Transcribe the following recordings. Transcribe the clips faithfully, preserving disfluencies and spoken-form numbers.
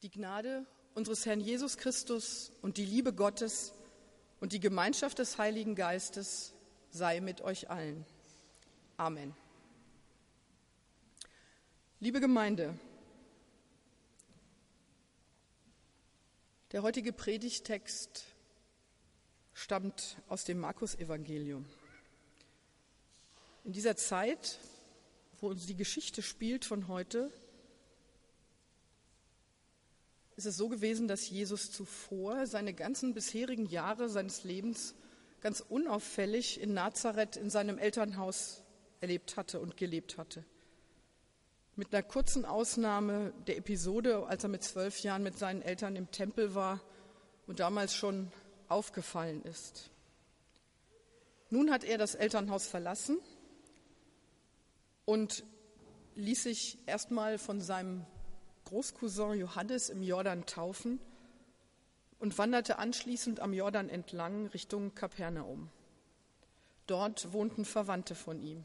Die Gnade unseres Herrn Jesus Christus und die Liebe Gottes und die Gemeinschaft des Heiligen Geistes sei mit euch allen. Amen. Liebe Gemeinde, der heutige Predigttext stammt aus dem Markus-Evangelium. In dieser Zeit, wo uns die Geschichte spielt von heute, ist es so gewesen, dass Jesus zuvor seine ganzen bisherigen Jahre seines Lebens ganz unauffällig in Nazareth in seinem Elternhaus erlebt hatte und gelebt hatte. Mit einer kurzen Ausnahme der Episode, als er mit zwölf Jahren mit seinen Eltern im Tempel war und damals schon aufgefallen ist. Nun hat er das Elternhaus verlassen und ließ sich erstmal von seinem Großcousin Johannes im Jordan taufen und wanderte anschließend am Jordan entlang Richtung Kapernaum. Dort wohnten Verwandte von ihm.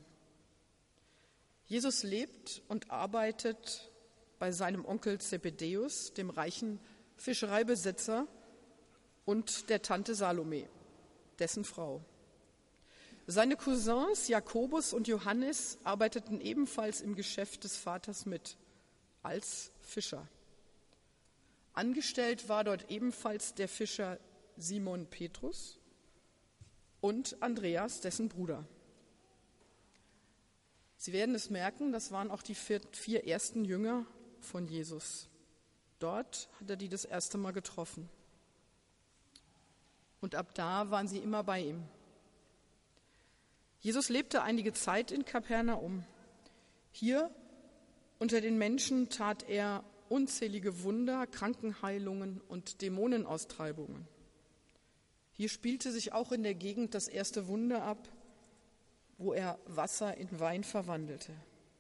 Jesus lebt und arbeitet bei seinem Onkel Zebedäus, dem reichen Fischereibesitzer, und der Tante Salome, dessen Frau. Seine Cousins Jakobus und Johannes arbeiteten ebenfalls im Geschäft des Vaters mit, als Fischer. Angestellt war dort ebenfalls der Fischer Simon Petrus und Andreas, dessen Bruder. Sie werden es merken, das waren auch die vier, vier ersten Jünger von Jesus. Dort hat er die das erste Mal getroffen. Und ab da waren sie immer bei ihm. Jesus lebte einige Zeit in Kapernaum. Hier unter den Menschen tat er unzählige Wunder, Krankenheilungen und Dämonenaustreibungen. Hier spielte sich auch in der Gegend das erste Wunder ab, wo er Wasser in Wein verwandelte.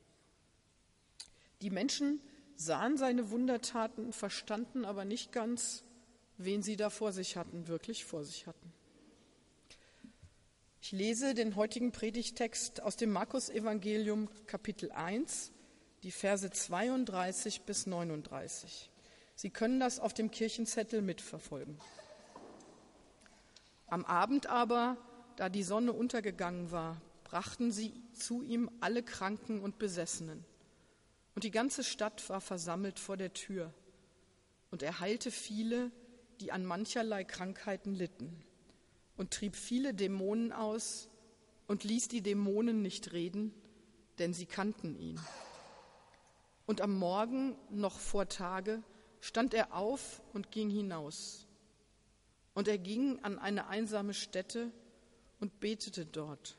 Die Menschen sahen seine Wundertaten, verstanden aber nicht ganz, wen sie da vor sich hatten, wirklich vor sich hatten. Ich lese den heutigen Predigttext aus dem Markus-Evangelium, Kapitel eins, die Verse zweiunddreißig bis neununddreißig. Sie können das auf dem Kirchenzettel mitverfolgen. Am Abend aber, da die Sonne untergegangen war, brachten sie zu ihm alle Kranken und Besessenen. Und die ganze Stadt war versammelt vor der Tür. Und er heilte viele, die an mancherlei Krankheiten litten, und trieb viele Dämonen aus und ließ die Dämonen nicht reden, denn sie kannten ihn. Und am Morgen, noch vor Tage, stand er auf und ging hinaus. Und er ging an eine einsame Stätte und betete dort.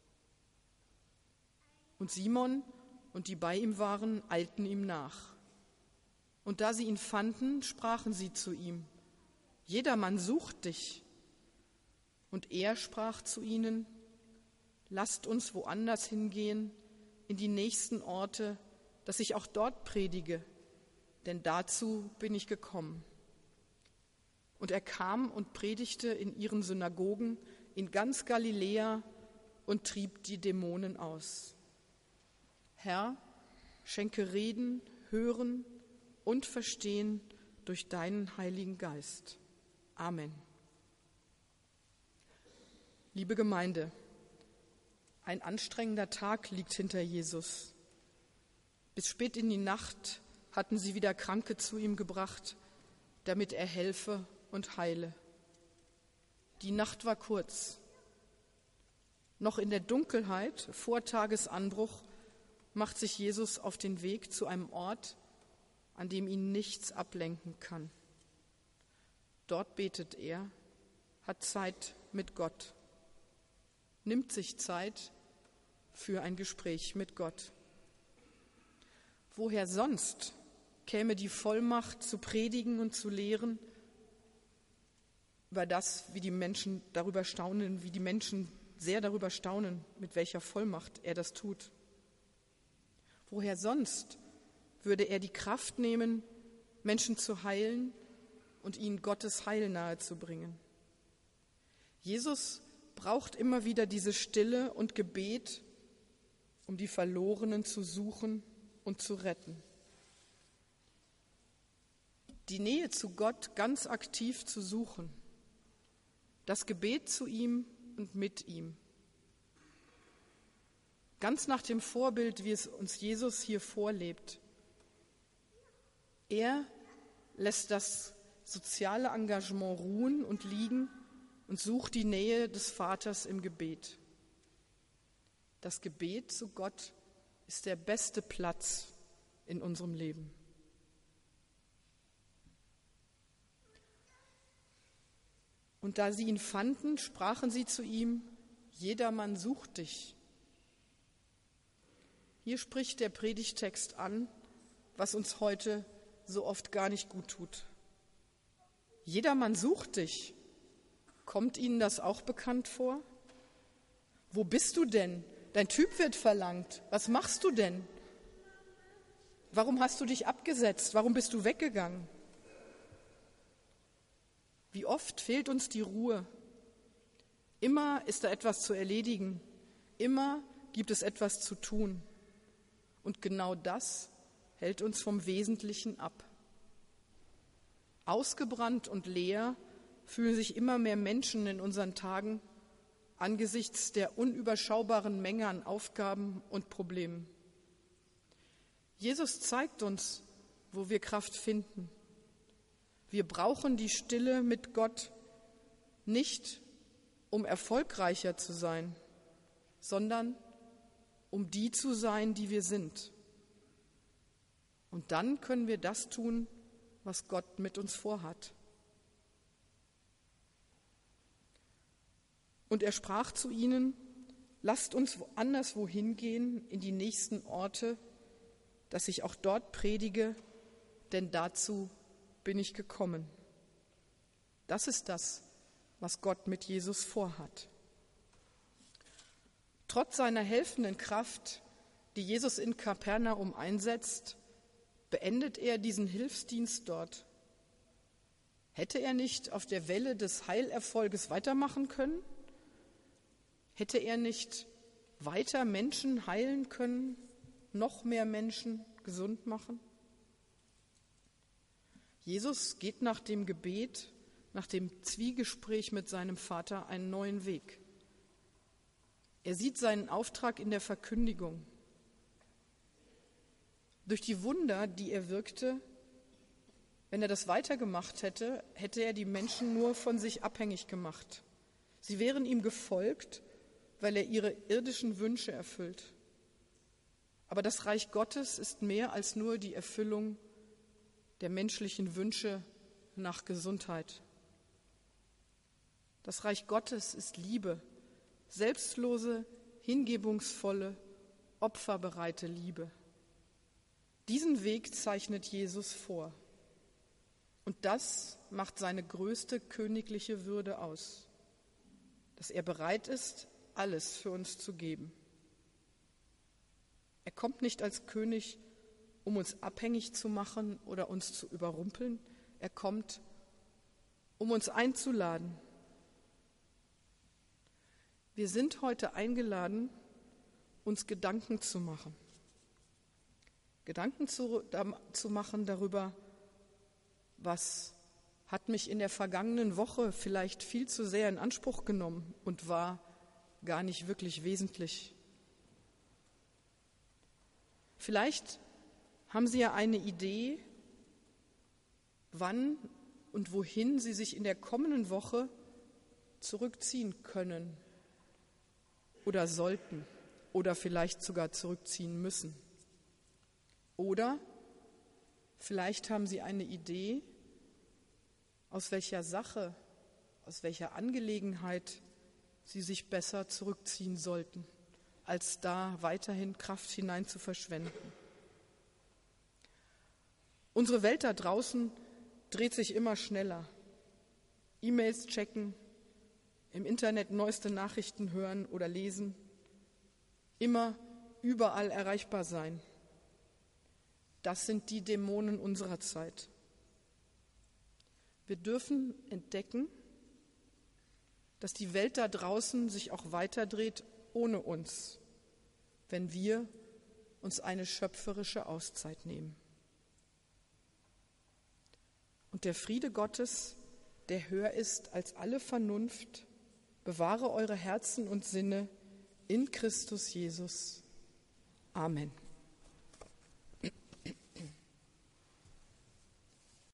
Und Simon und die bei ihm waren, eilten ihm nach. Und da sie ihn fanden, sprachen sie zu ihm: Jedermann sucht dich. Und er sprach zu ihnen: Lasst uns woanders hingehen, in die nächsten Orte, dass ich auch dort predige, denn dazu bin ich gekommen. Und er kam und predigte in ihren Synagogen in ganz Galiläa und trieb die Dämonen aus. Herr, schenke Reden, Hören und Verstehen durch deinen Heiligen Geist. Amen. Liebe Gemeinde, ein anstrengender Tag liegt hinter Jesus. Bis spät in die Nacht hatten sie wieder Kranke zu ihm gebracht, damit er helfe und heile. Die Nacht war kurz. Noch in der Dunkelheit vor Tagesanbruch macht sich Jesus auf den Weg zu einem Ort, an dem ihn nichts ablenken kann. Dort betet er, hat Zeit mit Gott, nimmt sich Zeit für ein Gespräch mit Gott. Woher sonst käme die Vollmacht zu predigen und zu lehren, über das, wie die Menschen darüber staunen, wie die Menschen sehr darüber staunen, mit welcher Vollmacht er das tut? Woher sonst würde er die Kraft nehmen, Menschen zu heilen und ihnen Gottes Heil nahezubringen? Jesus braucht immer wieder diese Stille und Gebet, um die Verlorenen zu suchen und zu retten. die Nähe zu Gott ganz aktiv zu suchen, das Gebet zu ihm und mit ihm. Ganz nach dem Vorbild, wie es uns Jesus hier vorlebt. Er lässt das soziale Engagement ruhen und liegen und sucht die Nähe des Vaters im Gebet. Das Gebet zu Gott ist der beste Platz in unserem Leben. Und da sie ihn fanden, sprachen sie zu ihm: Jedermann sucht dich. Hier spricht der Predigtext an, was uns heute so oft gar nicht gut tut. Jedermann sucht dich. Kommt Ihnen das auch bekannt vor? Wo bist du denn? Dein Typ wird verlangt. Was machst du denn? Warum hast du dich abgesetzt? Warum bist du weggegangen? Wie oft fehlt uns die Ruhe? Immer ist da etwas zu erledigen. Immer gibt es etwas zu tun. Und genau das hält uns vom Wesentlichen ab. Ausgebrannt und leer fühlen sich immer mehr Menschen in unseren Tagen angesichts der unüberschaubaren Menge an Aufgaben und Problemen. Jesus zeigt uns, wo wir Kraft finden. Wir brauchen die Stille mit Gott nicht, um erfolgreicher zu sein, sondern um die zu sein, die wir sind. Und dann können wir das tun, was Gott mit uns vorhat. Und er sprach zu ihnen: Lasst uns anderswo hingehen, in die nächsten Orte, dass ich auch dort predige, denn dazu bin ich gekommen. Das ist das, was Gott mit Jesus vorhat. Trotz seiner helfenden Kraft, die Jesus in Kapernaum einsetzt, beendet er diesen Hilfsdienst dort. Hätte er nicht auf der Welle des Heilerfolges weitermachen können? Hätte er nicht weiter Menschen heilen können, noch mehr Menschen gesund machen? Jesus geht nach dem Gebet, nach dem Zwiegespräch mit seinem Vater einen neuen Weg. Er sieht seinen Auftrag in der Verkündigung. Durch die Wunder, die er wirkte, wenn er das weitergemacht hätte, hätte er die Menschen nur von sich abhängig gemacht. Sie wären ihm gefolgt, weil er ihre irdischen Wünsche erfüllt. Aber das Reich Gottes ist mehr als nur die Erfüllung der menschlichen Wünsche nach Gesundheit. Das Reich Gottes ist Liebe, selbstlose, hingebungsvolle, opferbereite Liebe. Diesen Weg zeichnet Jesus vor. Und das macht seine größte königliche Würde aus, dass er bereit ist, alles für uns zu geben. Er kommt nicht als König, um uns abhängig zu machen oder uns zu überrumpeln. Er kommt, um uns einzuladen. Wir sind heute eingeladen, uns Gedanken zu machen. Gedanken zu, da, zu machen darüber, was hat mich in der vergangenen Woche vielleicht viel zu sehr in Anspruch genommen und war gar nicht wirklich wesentlich. Vielleicht haben Sie ja eine Idee, wann und wohin Sie sich in der kommenden Woche zurückziehen können oder sollten oder vielleicht sogar zurückziehen müssen. Oder vielleicht haben Sie eine Idee, aus welcher Sache, aus welcher Angelegenheit Sie sich besser zurückziehen sollten, als da weiterhin Kraft hinein zu verschwenden. Unsere Welt da draußen dreht sich immer schneller. E-Mails checken, im Internet neueste Nachrichten hören oder lesen, immer überall erreichbar sein. Das sind die Dämonen unserer Zeit. Wir dürfen entdecken, dass die Welt da draußen sich auch weiterdreht ohne uns, wenn wir uns eine schöpferische Auszeit nehmen. Und der Friede Gottes, der höher ist als alle Vernunft, bewahre eure Herzen und Sinne in Christus Jesus. Amen.